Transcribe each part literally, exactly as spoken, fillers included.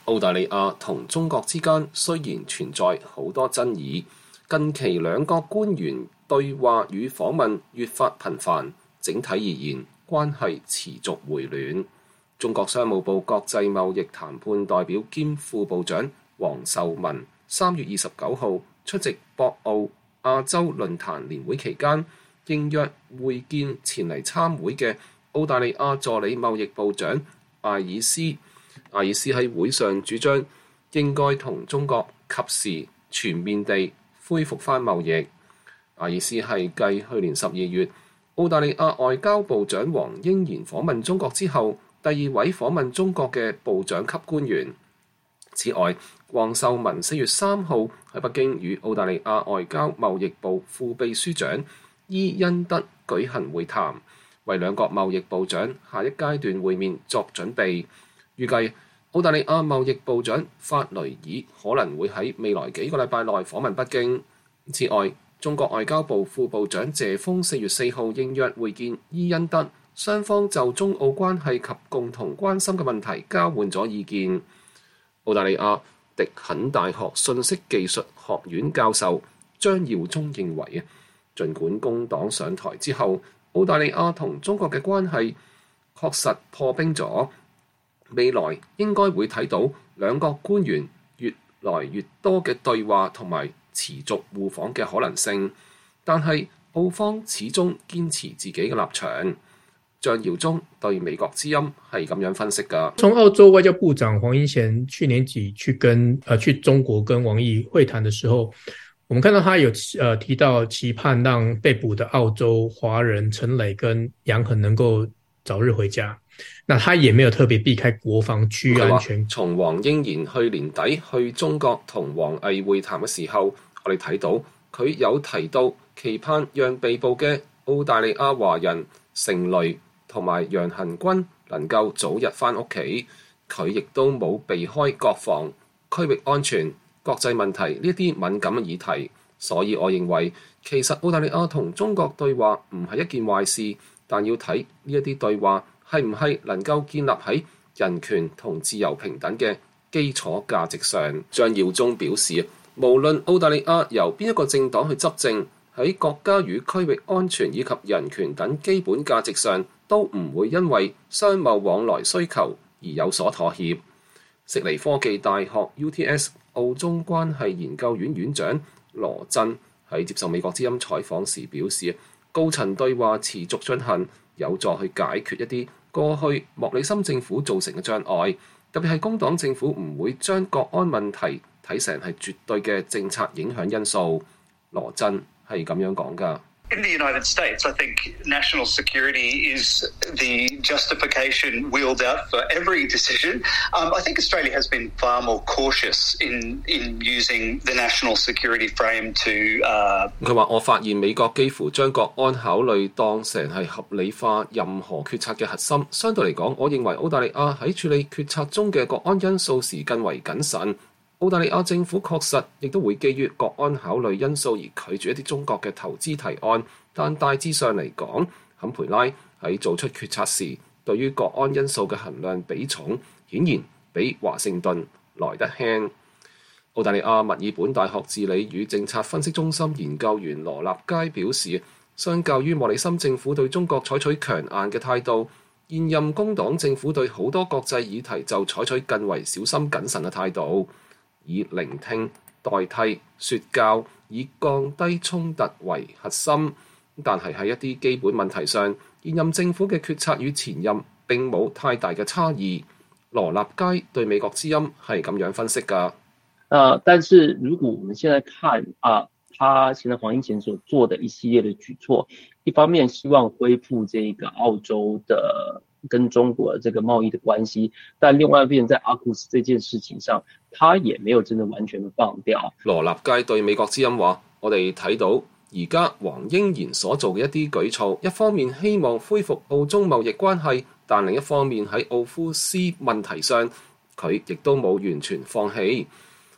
澳大利亞同中國之間雖然存在好多爭議，近期兩國官員對話與訪問越發頻繁，整體而言關係持續回暖。中國商務部國際貿易談判代表兼副部長黃秀文三月二十九號出席博鰲亞洲論壇年會期間，應約會見前嚟參會嘅澳大利亞助理貿易部長艾爾斯。艾爾斯喺會上主張應該同中國及時全面地恢復返貿易。艾爾斯係繼去年十二月澳大利亞外交部長黃英賢訪問中國之後，第二位訪問中國嘅部長級官員。此外，黃秀文四月三號喺北京與澳大利亞外交貿易部副秘書長伊恩德舉行會談，為兩國貿易部長下一階段會面作準備。預計澳大利亞貿易部長法雷爾可能會喺未來幾個禮拜內訪問北京。此外，中國外交部副部長謝鋒四月四號應約會見伊恩德，雙方就中澳關係及共同關心嘅問題交換咗意見。澳大利亞迪肯大學信息技術學院教授張耀忠認為，儘管工黨上台之後，澳大利亞同中國嘅關係確實破冰咗，未來應該會睇到兩國官員越來越多嘅對話同埋持續互訪嘅可能性，但係澳方始終堅持自己嘅立場。張耀忠對美國之音係咁樣分析㗎。 從澳洲外交部長黃英賢去年底去跟呃去中國跟王毅會談的時候，我們看到他有呃提到期盼讓被捕的澳洲華人陳磊跟楊恆能夠早日回家。那他也沒有特別避開國防區域安全。 從黃英賢去年底去中國同王毅會談嘅時候，我哋睇到佢有提到期盼讓被捕嘅澳大利亞華人成蕾同埋楊恆軍能夠早日返屋企。佢亦都冇避開國防、區域安全、國際問題呢啲敏感嘅議題。所以我認為其實澳大利亞同中國對話唔係一件壞事，但要睇呢一啲對話係唔係能夠建立喺人權同自由平等嘅基礎價值上。張耀忠表示，無論澳大利亞由邊一個政黨去執政，喺國家與區域安全以及人權等基本價值上，都唔會因為商貿往來需求而有所妥協。悉尼科技大學 U T S 澳中關係研究院院長羅振喺接受美國之音採訪時表示，高層對話持續進行，有助去解決一啲過去莫里森政府造成嘅障礙，特別係工黨政府唔會將國安問題睇成係絕對嘅政策影響因素。羅振係咁樣講㗎。 In the United States, I think national security is the justification wheeled out for every decision. Um, I think Australia has been far more cautious in, in using the national security frame to... Uh... 佢話：我發現美國幾乎將國安考慮當成係合理化任何決策嘅核心。相對嚟講，我認為澳大利亞喺處理決策中嘅國安因素時更為謹慎。澳大利亞政府確實亦都會基於國安考慮因素而拒絕一啲中國嘅投資提案，但大致上嚟講，坎培拉喺做出決策時，對於國安因素嘅衡量比重，顯然比華盛頓來得輕。澳大利亞墨爾本大學治理與政策分析中心研究員羅立佳表示，相較於莫里森政府對中國採取強硬嘅態度，現任工黨政府對好多國際議題就採取更為小心謹慎嘅態度。以聆聽代替說教，以降低衝突為核心，但係喺一啲基本問題上，現任政府嘅決策與前任並冇太大嘅差異。羅立佳對美國之音係咁樣分析㗎。 呃，但是如果我們現在看啊，他現在黃英賢所做的一系列的舉措，一方面希望恢復這個澳洲的跟中國的這個貿易的關係，但另外一邊在阿庫斯這件事情上，他也沒有真的完全的放掉。 羅立佳對美國之音話：我哋睇到而家黃英賢所做嘅一啲舉措，一方面希望恢復澳中貿易關係，但另一方面喺奧夫斯問題上，佢亦都冇完全放棄。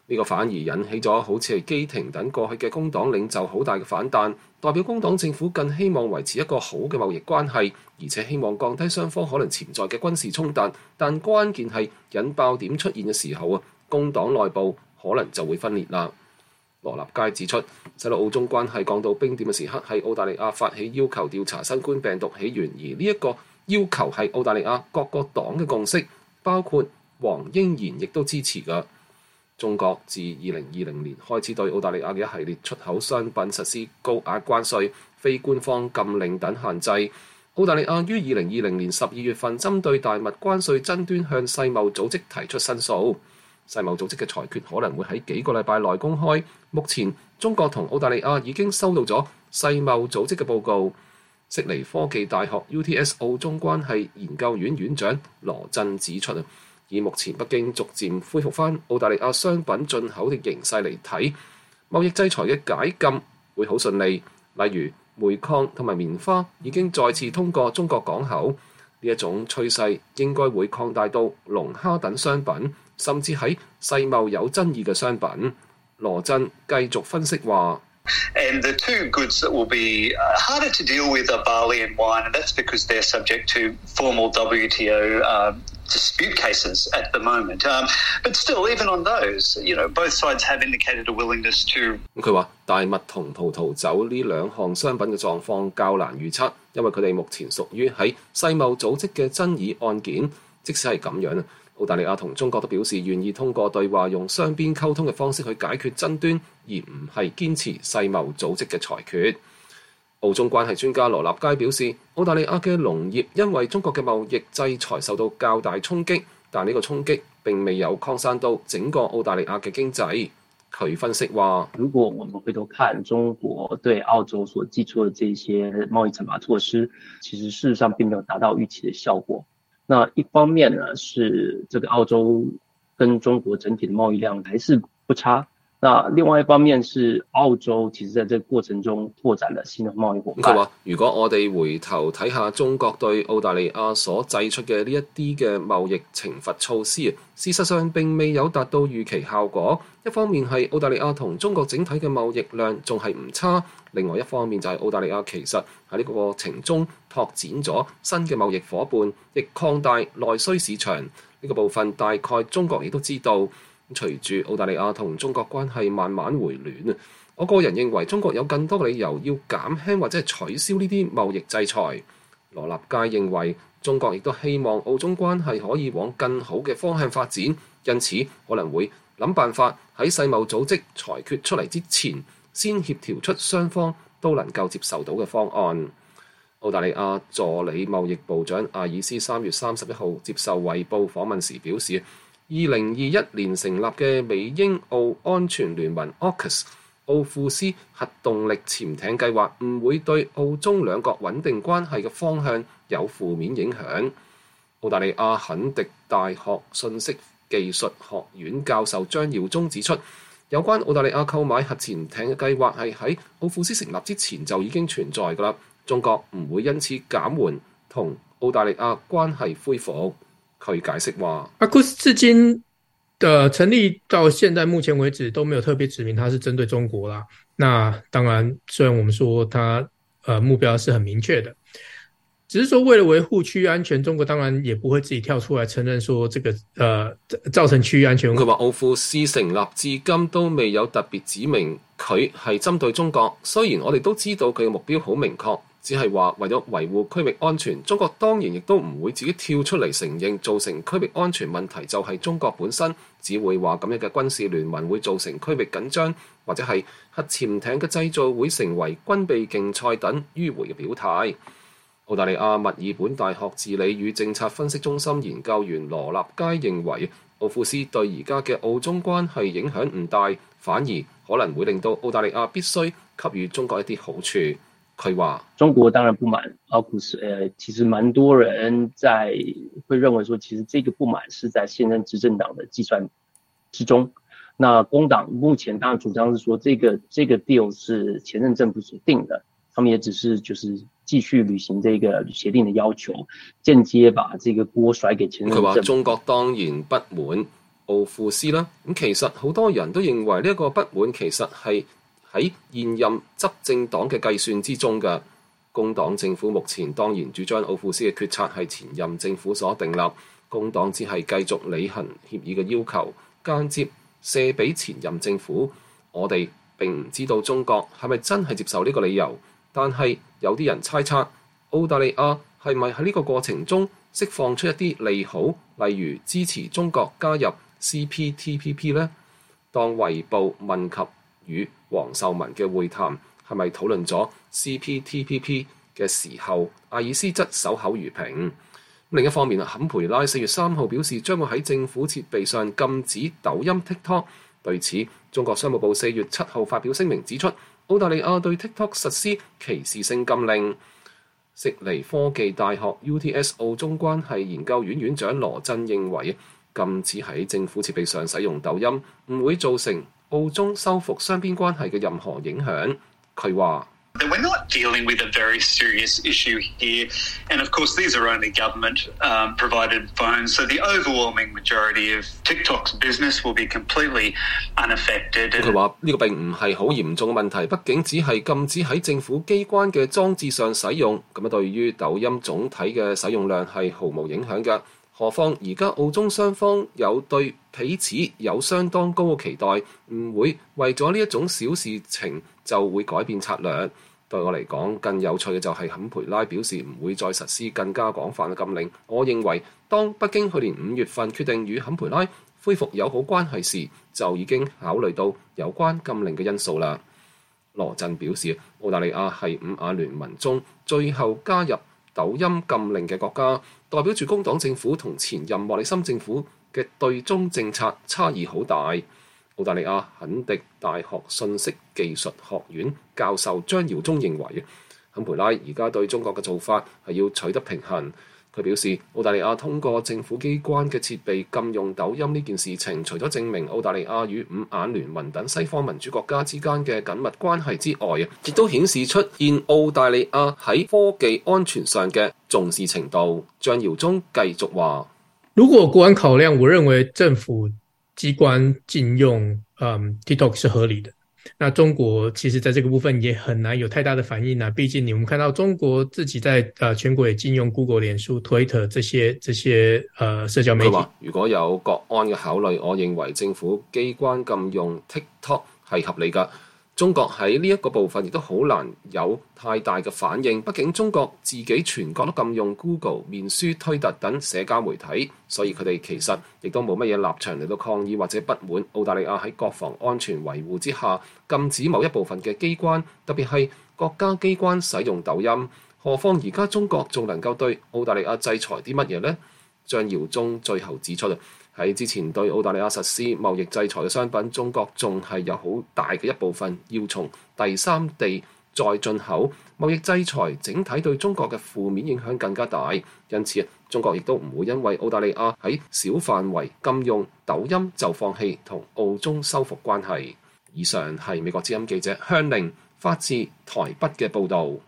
呢個反而引起咗好似係基廷等過去嘅工黨領袖好大嘅反彈，代表工黨政府更希望維持一個好嘅貿易關係，而且希望降低雙方可能潛在嘅軍事衝突。但關鍵係引爆點出現嘅時候啊，工黨內部可能就會分裂啦。羅立佳指出，使到澳中關係降到冰點嘅時刻係澳大利亞發起要求調查新冠病毒起源，而呢一個要求係澳大利亞各個黨嘅共識，包括黃英賢亦都支持㗎。中國自二零二零年開始對澳大利亞嘅一系列出口商品實施高額關稅、非官方禁令等限制。澳大利亞於二零二零年十二月份針對大麥關稅爭端向世貿組織提出申訴，世貿組織嘅裁決可能會喺幾個禮拜內公開。目前中國同澳大利亞已經收到咗世貿組織嘅報告。悉尼科技大學 U T S 澳中關係研究院院長羅振指出啊，以目前北京逐漸恢復翻澳大利亞商品進口嘅形勢嚟睇，貿易制裁嘅解禁會好順利。例如煤礦同埋棉花已經再次通過中國港口，呢一種趨勢應該會擴大到龍蝦等商品，甚至喺世貿有爭議嘅商品。羅振繼續分析話。 And the two goods that will be harder to deal with are barley and wine, and that's because they're subject to formal W T O uh, dispute cases at the moment. Um, but still, even on those, you know, both sides have indicated a willingness to. 佢話大麥同葡萄酒呢兩項商品嘅狀況較難預測，因為佢哋目前屬於喺世貿組織嘅爭議案件。即使係咁樣啊，澳大利亞同中國都表示願意通過對話，用雙邊溝通嘅方式去解決爭端，而唔係堅持世貿組織嘅裁決。澳中關係專家羅立佳表示，澳大利亞嘅農業因為中國嘅貿易制裁受到較大衝擊，但呢個衝擊並未有擴散到整個澳大利亞嘅經濟。佢分析話， 如果我們回頭看中國對澳洲所寄出的這些貿易懲罰措施，其實事實上並沒有達到預期的效果。那一方面呢，是這個澳洲跟中國整體的貿易量還是不差。那另外一方面是澳洲其實在這個過程中拓展了新的貿易夥伴。 佢話：如果我哋回頭睇下中國對澳大利亞所製出嘅呢一啲嘅貿易懲罰措施啊，事實上並未有達到預期效果。一方面係澳大利亞同中國整體嘅貿易量仲係唔差，另外一方面就係澳大利亞其實喺呢個過程中拓展咗新嘅貿易夥伴，亦擴大內需市場。呢個部分大概中國亦都知道。隨住澳大利亞同中國關係慢慢回暖啊，我個人認為中國有更多理由要減輕或者係取消呢啲貿易制裁。羅立佳認為中國亦都希望澳中關係可以往更好嘅方向發展，因此可能會諗辦法喺世貿組織裁決出嚟之前，先協調出雙方都能夠接受到嘅方案。澳大利亞助理貿易部長阿爾斯三月三十一號接受《衛報》訪問時表示，二零二一年成立嘅美英澳安全聯盟 A U K U S 奧庫斯核動力潛艇計劃唔會對澳中兩國穩定關係嘅方向有負面影響。澳大利亞肯迪大學信息技術學院教授張耀忠指出，有關澳大利亞購買核潛艇嘅計劃係喺奧庫斯成立之前就已經存在㗎啦。中國唔會因此減緩同澳大利亞關係恢復。佢解釋話 A U K U S 至今的成立到現在目前為止都沒有特別指明它是針對中國啦。那當然，雖然我們說它呃目標是很明確的，只是說為了維護區域安全，中國當然也不會自己跳出來承認說這個呃造成區域安全。 佢話奧庫斯成立至今都未有特別指明佢係針對中國，雖然我哋都知道佢嘅目標好明確。只係話為咗維護區域安全，中國當然亦都唔會自己跳出嚟承認造成區域安全問題就係中國本身，只會話咁樣嘅軍事聯盟會造成區域緊張，或者係核潛艇嘅製造會成為軍備競賽等迂迴嘅表態。澳大利亞墨爾本大學治理與政策分析中心研究員羅立佳認為，奧庫斯對而家嘅澳中關係影響唔大，反而可能會令到澳大利亞必須給予中國一啲好處。佢話中國當然不滿 A U K U S， 呃，其實蠻多人在會認為說，其實這個不滿是在現任執政黨的計算之中。那工黨目前當然主張是說，這個這個 deal 是前任政府所定的，他們也只是就是繼續履行這個協定的要求，間接把這個鍋甩給前任政府。 佢話中國當然不滿奧庫斯啦。咁其實好多人都認為呢一個不滿其實係喺現任執政黨嘅計算之中嘅。工黨政府目前當然主張奧庫斯嘅決策係前任政府所訂立，工黨只係繼續履行協議嘅要求，間接卸俾前任政府。我哋並唔知道中國係咪真係接受呢個理由，但係有啲人猜測澳大利亞係咪喺呢個過程中釋放出一啲利好，例如支持中國加入 C P T P P 呢？當衛報問及與黃秀文嘅會談係咪討論咗 C P T P P 嘅時候，阿爾斯則守口如瓶。另一方面，坎培拉四月三號表示將會喺政府設備上禁止抖音 TikTok。對此，中國商務部四月七號發表聲明指出，澳大利亞對 TikTok 實施歧視性禁令。悉尼科技大學 U T S 澳中關係研究院院長羅振認為，禁止喺政府設備上使用抖音唔會造成澳中修復雙邊關係嘅任何影響。佢話 We're not dealing with a very serious issue here. And of course, these are only government um, provided phones. So the overwhelming majority of TikTok's business will be completely unaffected. 佢話呢個並唔係好嚴重嘅問題，畢竟只係禁止喺政府機關嘅裝置上使用，咁啊對於抖音總體嘅使用量係毫無影響嘅。何況而家澳中雙方有對彼此有相當高嘅期待，唔會為咗呢一種小事情就會改變策略。對我嚟講，更有趣嘅就係坎培拉表示唔會再實施更加廣泛嘅禁令。我認為，當北京去年五月份決定與坎培拉恢復友好關係時，就已經考慮到有關禁令嘅因素啦。羅振表示，澳大利亞係五眼聯盟中最後加入抖音禁令嘅國家，代表住工黨政府同前任莫里森政府嘅對中政策差異好大。澳大利亞肯迪大學信息技術學院教授張耀忠認為，坎培拉而家對中國嘅做法係要取得平衡。佢表示，澳大利亞通過政府機關嘅設備禁用抖音呢件事情，除咗證明澳大利亞與五眼聯盟等西方民主國家之間嘅緊密關係之外，亦都顯示出現澳大利亞喺科技安全上嘅重視程度。張耀忠繼續話， 如果國安考量，我認為政府機關禁用、嗯、TikTok 是合理的。那中國其實在這個部分也很難有太大的反應啊，畢竟你們看到中國自己在、呃、全國也禁用 Google、臉書、Twitter 這些這些、呃、社交媒體。佢話如果有國安嘅考慮，我認為政府機關禁用 TikTok 係合理㗎。中國喺呢一個部分亦都好難有太大嘅反應，畢竟中國自己全國都禁用 Google、面書、推特等社交媒體，所以佢哋其實亦都冇乜嘢立場嚟到抗議或者不滿澳大利亞喺國防安全維護之下禁止某一部分嘅機關，特別係國家機關使用抖音。何況而家中國仲能夠對澳大利亞制裁啲乜嘢呢？張耀忠最後指出，喺之前對澳大利亞實施貿易制裁嘅商品，中國仲係有好大嘅一部分要從第三地再進口。貿易制裁整體對中國嘅負面影響更加大，因此中國亦都唔會因為澳大利亞喺小範圍禁用抖音就放棄同澳中修復關係。以上係美國之音記者香玲發自台北嘅報導。